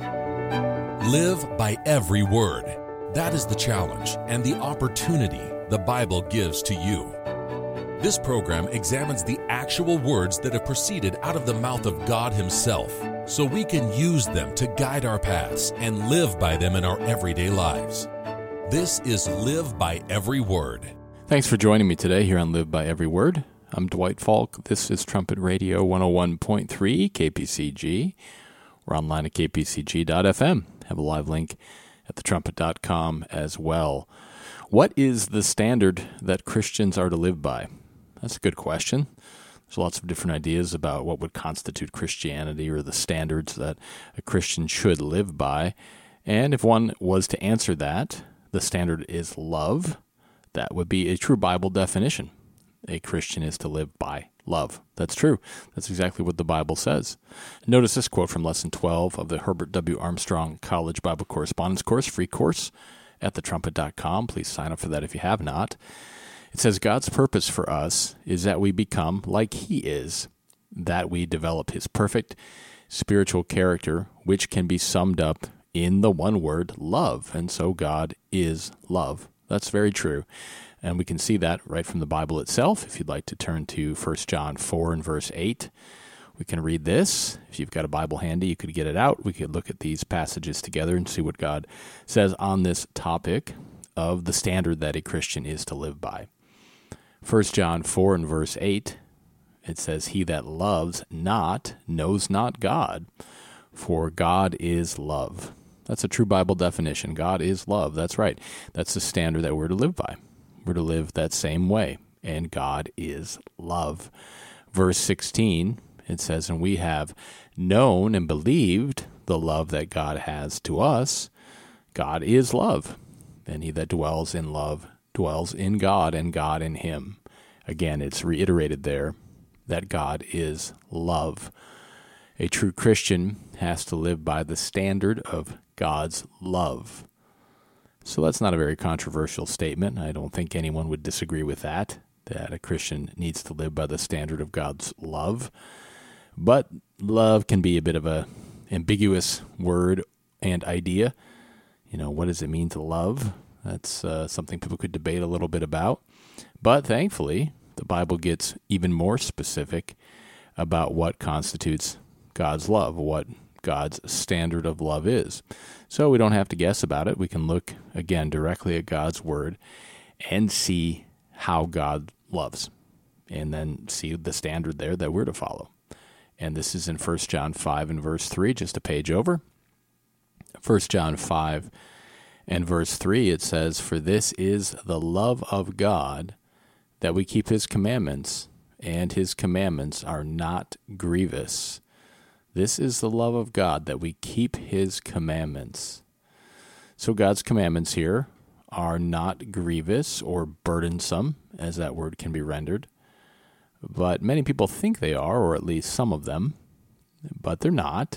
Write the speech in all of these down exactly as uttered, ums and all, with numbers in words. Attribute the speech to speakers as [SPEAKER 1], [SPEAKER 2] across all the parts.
[SPEAKER 1] Live by every word. That is the challenge and the opportunity the Bible gives to you. This program examines the actual words that have proceeded out of the mouth of God Himself, so we can use them to guide our paths and live by them in our everyday lives. This is Live by Every Word.
[SPEAKER 2] Thanks for joining me today here on Live by Every Word. I'm Dwight Falk. This is Trumpet Radio one oh one point three K P C G. We're online at k p c g dot f m. Have a live link at the trumpet dot com as well. What is the standard that Christians are to live by? That's a good question. There's lots of different ideas about what would constitute Christianity or the standards that a Christian should live by. And if one was to answer that, the standard is love. That would be a true Bible definition. A Christian is to live by love. That's true. That's exactly what the Bible says. Notice this quote from Lesson twelve of the Herbert W. Armstrong College Bible Correspondence Course, free course at the trumpet dot com. Please sign up for that if you have not. It says, God's purpose for us is that we become like He is, that we develop His perfect spiritual character, which can be summed up in the one word, love. And so God is love. That's very true. And we can see that right from the Bible itself. If you'd like to turn to First John four and verse eight, we can read this. If you've got a Bible handy, you could get it out. We could look at these passages together and see what God says on this topic of the standard that a Christian is to live by. First John four and verse eight, it says, He that loves not knows not God, for God is love. That's a true Bible definition. God is love. That's right. That's the standard that we're to live by. We're to live that same way, and God is love. Verse sixteen, it says, And we have known and believed the love that God has to us. God is love, and he that dwells in love dwells in God, and God in him. Again, it's reiterated there that God is love. A true Christian has to live by the standard of God's love. So that's not a very controversial statement. I don't think anyone would disagree with that, that a Christian needs to live by the standard of God's love. But love can be a bit of a ambiguous word and idea. You know, what does it mean to love? That's uh, something people could debate a little bit about. But thankfully, the Bible gets even more specific about what constitutes God's love, what God's standard of love is. So we don't have to guess about it. We can look, again, directly at God's word and see how God loves, and then see the standard there that we're to follow. And this is in First John five and verse three, just a page over. First John five and verse three, it says, For this is the love of God, that we keep his commandments, and his commandments are not grievous. This is the love of God, that we keep his commandments. So God's commandments here are not grievous or burdensome, as that word can be rendered. But many people think they are, or at least some of them, but they're not.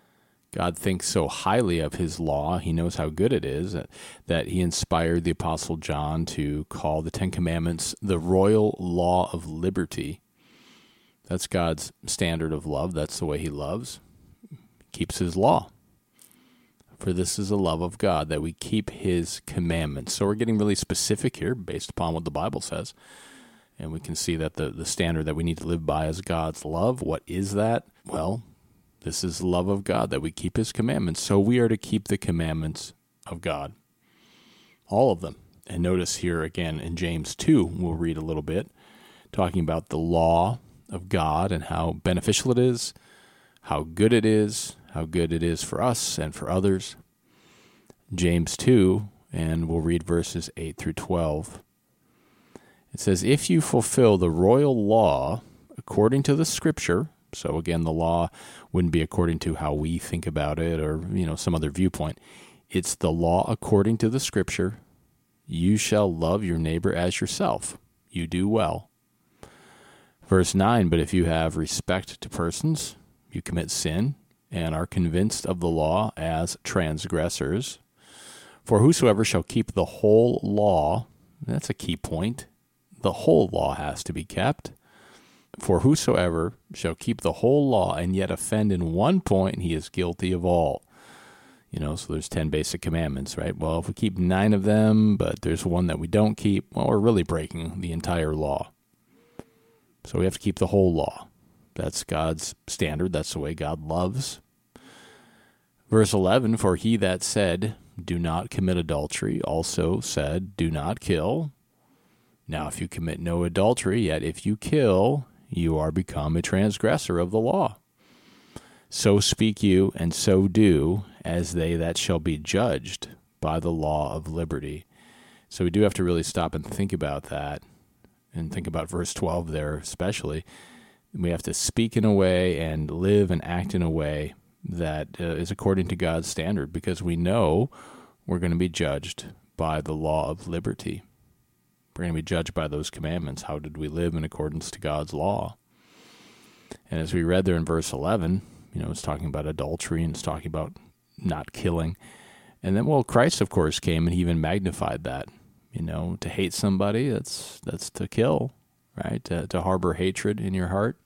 [SPEAKER 2] God thinks so highly of his law, he knows how good it is, that he inspired the Apostle John to call the Ten Commandments the royal law of liberty. That's God's standard of love. That's the way he loves. He keeps his law. For this is the love of God, that we keep his commandments. So we're getting really specific here based upon what the Bible says. And we can see that the, the standard that we need to live by is God's love. What is that? Well, this is the love of God, that we keep his commandments. So we are to keep the commandments of God. All of them. And notice here again in James two, we'll read a little bit, talking about the law of God and how beneficial it is, how good it is, how good it is for us and for others. James two, and we'll read verses eight through twelve. It says, If you fulfill the royal law according to the Scripture, so again, the law wouldn't be according to how we think about it or, you know, some other viewpoint. It's the law according to the Scripture. You shall love your neighbor as yourself. You do well. Verse nine, But if you have respect to persons, you commit sin and are convinced of the law as transgressors. For whosoever shall keep the whole law, that's a key point, the whole law has to be kept. For whosoever shall keep the whole law and yet offend in one point, he is guilty of all. You know, so there's ten basic commandments, right? Well, if we keep nine of them, but there's one that we don't keep, well, we're really breaking the entire law. So we have to keep the whole law. That's God's standard. That's the way God loves. Verse eleven, for he that said, do not commit adultery, also said, do not kill. Now, if you commit no adultery, yet if you kill, you are become a transgressor of the law. So speak you, and so do, as they that shall be judged by the law of liberty. So we do have to really stop and think about that, and think about verse twelve there especially. We have to speak in a way and live and act in a way that uh, is according to God's standard, because we know we're going to be judged by the law of liberty. We're going to be judged by those commandments. How did we live in accordance to God's law? And as we read there in verse eleven, you know, it's talking about adultery and it's talking about not killing. And then, well, Christ, of course, came and he even magnified that. You know, to hate somebody, that's that's to kill, right? To, to harbor hatred in your heart,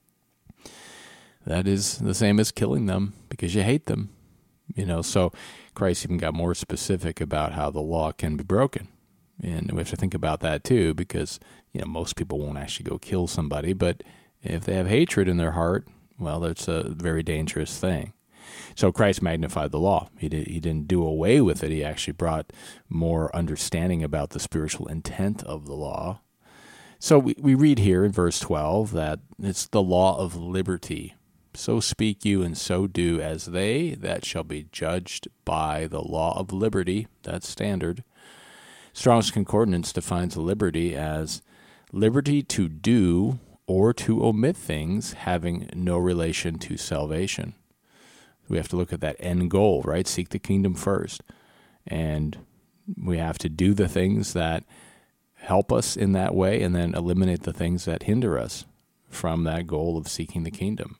[SPEAKER 2] that is the same as killing them because you hate them. You know, so Christ even got more specific about how the law can be broken. And we have to think about that too, because, you know, most people won't actually go kill somebody, but if they have hatred in their heart, well, that's a very dangerous thing. So Christ magnified the law. He did, he didn't do away with it. He actually brought more understanding about the spiritual intent of the law. So we, we read here in verse twelve that it's the law of liberty. So speak you and so do as they that shall be judged by the law of liberty. That's standard. Strong's Concordance defines liberty as liberty to do or to omit things having no relation to salvation. We have to look at that end goal, right? Seek the kingdom first. And we have to do the things that help us in that way and then eliminate the things that hinder us from that goal of seeking the kingdom.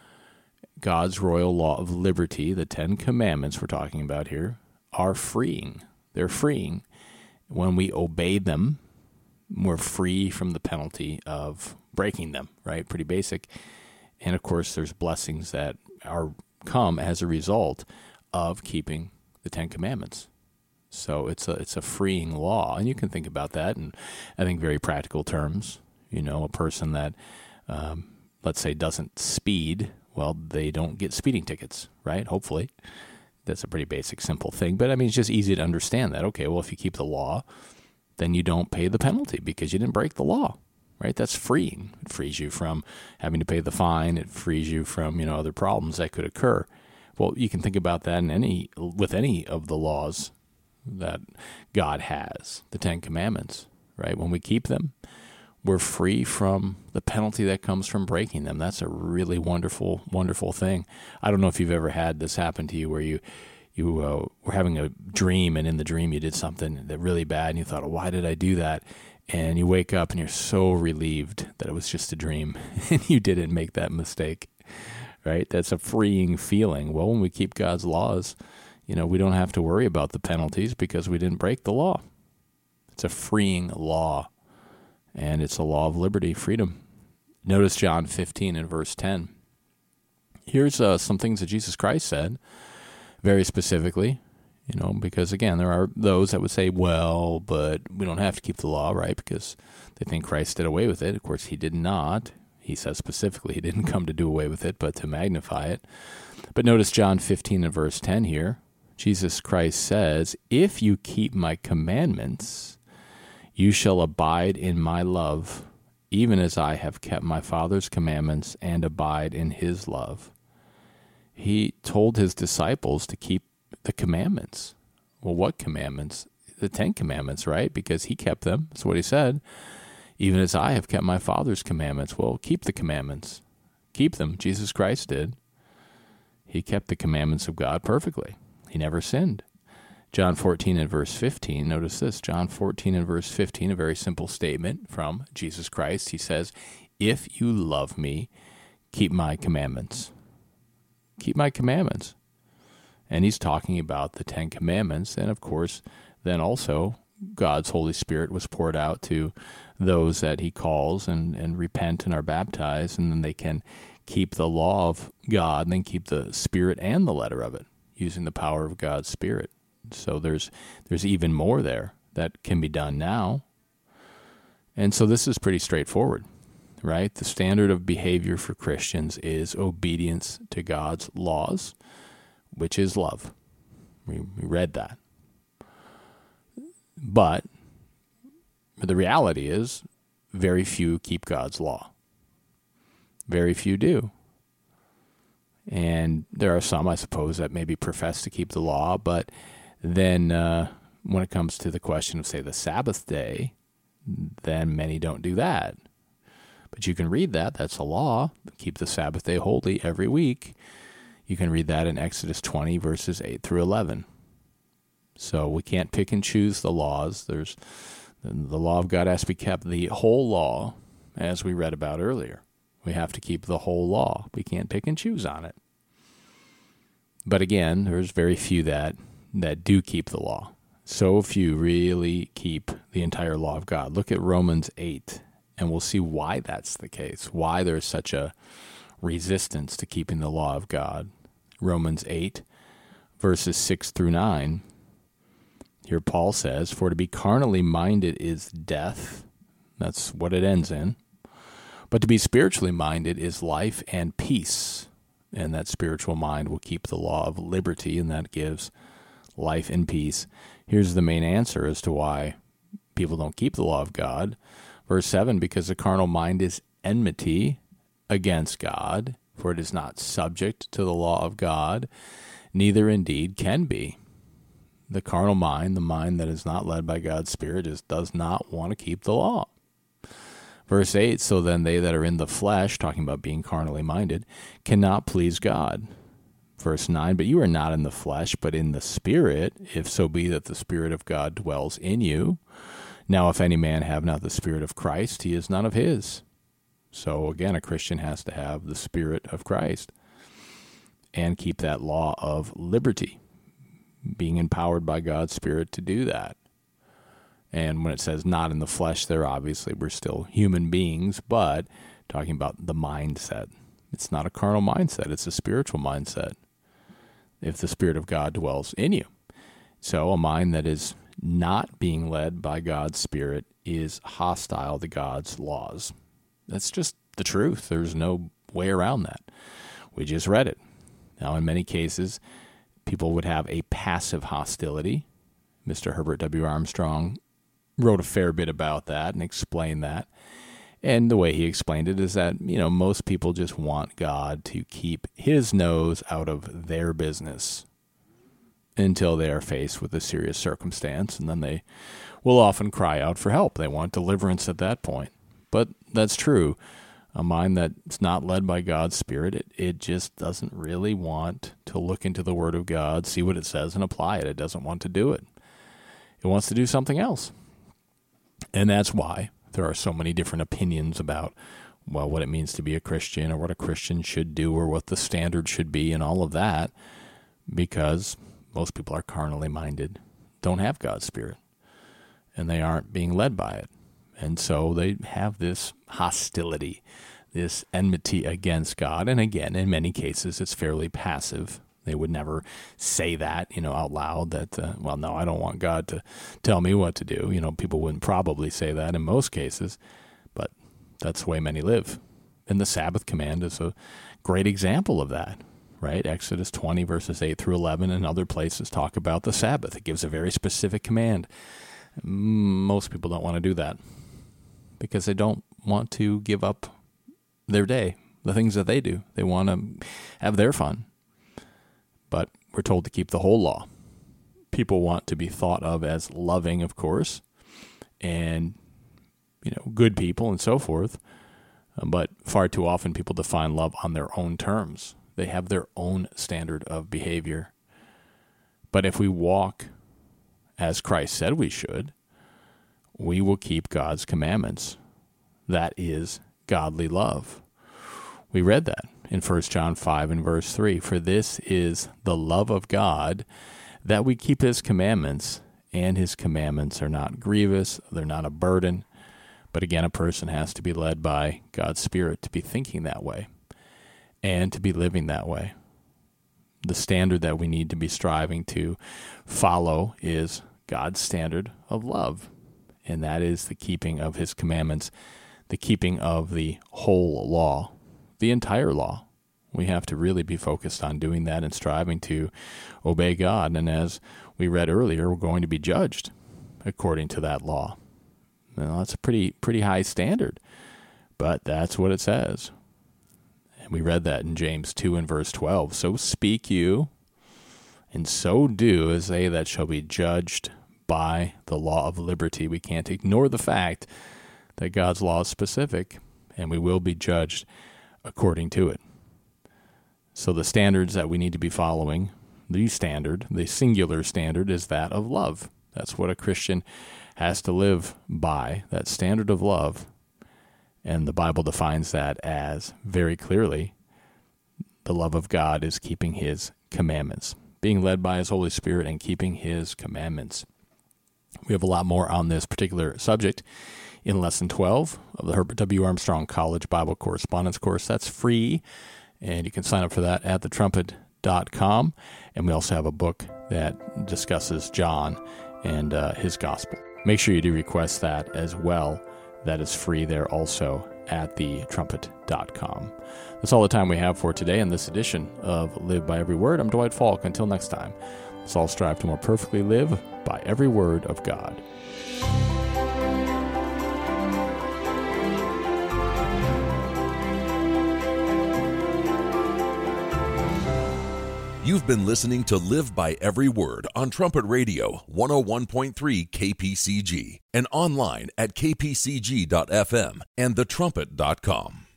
[SPEAKER 2] God's royal law of liberty, the Ten Commandments we're talking about here, are freeing. They're freeing. When we obey them, we're free from the penalty of breaking them, right? Pretty basic. And of course, there's blessings that are come as a result of keeping the Ten Commandments. So it's a it's a freeing law, and you can think about that in, I think, very practical terms. You know, a person that, um, let's say, doesn't speed, well, they don't get speeding tickets, right? Hopefully. That's a pretty basic, simple thing. But, I mean, it's just easy to understand that. Okay, well, if you keep the law, then you don't pay the penalty because you didn't break the law, right? That's freeing. It frees you from having to pay the fine. It frees you from, you know, other problems that could occur. Well, you can think about that in any with any of the laws that God has, the Ten Commandments, right? When we keep them, we're free from the penalty that comes from breaking them. That's a really wonderful, wonderful thing. I don't know if you've ever had this happen to you where you you uh, were having a dream, and in the dream you did something that really bad, and you thought, oh, why did I do that? And you wake up and you're so relieved that it was just a dream, and you didn't make that mistake, right? That's a freeing feeling. Well, when we keep God's laws, you know, we don't have to worry about the penalties because we didn't break the law. It's a freeing law. And it's a law of liberty, freedom. Notice John fifteen and verse ten. Here's uh, some things that Jesus Christ said, very specifically, you know, because, again, there are those that would say, well, but we don't have to keep the law, right, because they think Christ did away with it. Of course, he did not. He says specifically he didn't come to do away with it, but to magnify it. But notice John fifteen and verse ten here. Jesus Christ says, if you keep my commandments, you shall abide in my love, even as I have kept my Father's commandments and abide in his love. He told his disciples to keep the commandments. Well, what commandments? The Ten Commandments, right? Because he kept them. That's what he said. Even as I have kept my Father's commandments. Well, keep the commandments. Keep them. Jesus Christ did. He kept the commandments of God perfectly. He never sinned. John fourteen and verse fifteen, notice this, John fourteen and verse fifteen, a very simple statement from Jesus Christ. He says, if you love me, keep my commandments. Keep my commandments. And he's talking about the Ten Commandments, and of course, then also God's Holy Spirit was poured out to those that he calls and, and repent and are baptized, and then they can keep the law of God and then keep the spirit and the letter of it. using the power of God's Spirit. So there's there's even more there that can be done now. And so this is pretty straightforward, right? The standard of behavior for Christians is obedience to God's laws, which is love. We, we read that. But the reality is very few keep God's law. Very few do. And there are some, I suppose, that maybe profess to keep the law, but then uh, when it comes to the question of, say, the Sabbath day, then many don't do that. But you can read that. That's a law. Keep the Sabbath day holy every week. You can read that in Exodus twenty, verses eight through eleven. So we can't pick and choose the laws. There's the law of God has to be kept, the whole law, as we read about earlier. We have to keep the whole law. We can't pick and choose on it. But again, there's very few that that do keep the law. So few really keep the entire law of God. Look at Romans eight, and we'll see why that's the case, why there's such a resistance to keeping the law of God. Romans eight, verses six through nine. Here Paul says, "For to be carnally minded is death." That's what it ends in. "But to be spiritually minded is life and peace." And that spiritual mind will keep the law of liberty, and that gives life and peace. Here's the main answer as to why people don't keep the law of God. Verse seven, "Because the carnal mind is enmity against God, for it is not subject to the law of God, neither indeed can be." The carnal mind, the mind that is not led by God's Spirit, just does not want to keep the law. Verse eight, "So then they that are in the flesh," talking about being carnally minded, "cannot please God." Verse nine, "But you are not in the flesh, but in the Spirit, if so be that the Spirit of God dwells in you. Now if any man have not the Spirit of Christ, he is none of his." So again, a Christian has to have the Spirit of Christ and keep that law of liberty, being empowered by God's Spirit to do that. And when it says not in the flesh there, obviously we're still human beings, but talking about the mindset. It's not a carnal mindset, it's a spiritual mindset, if the Spirit of God dwells in you. So a mind that is not being led by God's Spirit is hostile to God's laws. That's just the truth. There's no way around that. We just read it. Now, in many cases, people would have a passive hostility. Mister Herbert W. Armstrong wrote a fair bit about that and explained that. And the way he explained it is that, you know, most people just want God to keep his nose out of their business until they are faced with a serious circumstance, and then they will often cry out for help. They want deliverance at that point. But that's true. A mind that's not led by God's Spirit, it, it just doesn't really want to look into the Word of God, see what it says, and apply it. It doesn't want to do it. It wants to do something else. And that's why there are so many different opinions about, well, what it means to be a Christian, or what a Christian should do, or what the standard should be, and all of that, because most people are carnally minded, don't have God's Spirit, and they aren't being led by it. And so they have this hostility, this enmity against God. And again, in many cases, it's fairly passive. They would never say that, you know, out loud that, uh, well, no, I don't want God to tell me what to do. You know, people wouldn't probably say that in most cases, but that's the way many live. And the Sabbath command is a great example of that, right? Exodus twenty, verses eight through eleven, and other places talk about the Sabbath. It gives a very specific command. Most people don't want to do that because they don't want to give up their day, the things that they do. They want to have their fun. But we're told to keep the whole law. People want to be thought of as loving, of course, and, you know, good people and so forth. But far too often people define love on their own terms. They have their own standard of behavior. But if we walk as Christ said we should, we will keep God's commandments. That is godly love. We read that in First John five and verse three. "For this is the love of God, that we keep his commandments, and his commandments are not grievous, they're not a burden." But again, a person has to be led by God's Spirit to be thinking that way and to be living that way. The standard that we need to be striving to follow is God's standard of love, and that is the keeping of his commandments, the keeping of the whole law, the entire law. We have to really be focused on doing that and striving to obey God. And as we read earlier, we're going to be judged according to that law. Well, that's a pretty pretty high standard, but that's what it says. And we read that in James two and verse twelve. So speak you, and so do as they that shall be judged by the law of liberty. We can't ignore the fact that God's law is specific, and we will be judged according to it. So the standards that we need to be following, the standard, the singular standard, is that of love. That's what a Christian has to live by, that standard of love. And the Bible defines that as, very clearly, the love of God is keeping his commandments, being led by his Holy Spirit and keeping his commandments. We have a lot more on this particular subject in Lesson twelve of the Herbert W. Armstrong College Bible Correspondence Course. That's free, and you can sign up for that at the trumpet dot com. And we also have a book that discusses John and uh, his gospel. Make sure you do request that as well. That is free there also at the trumpet dot com. That's all the time we have for today in this edition of Live by Every Word. I'm Dwight Falk. Until next time, let's all strive to more perfectly live by every word of God.
[SPEAKER 1] You've been listening to Live by Every Word on Trumpet Radio one oh one point three K P C G and online at k p c g dot f m and the trumpet dot com.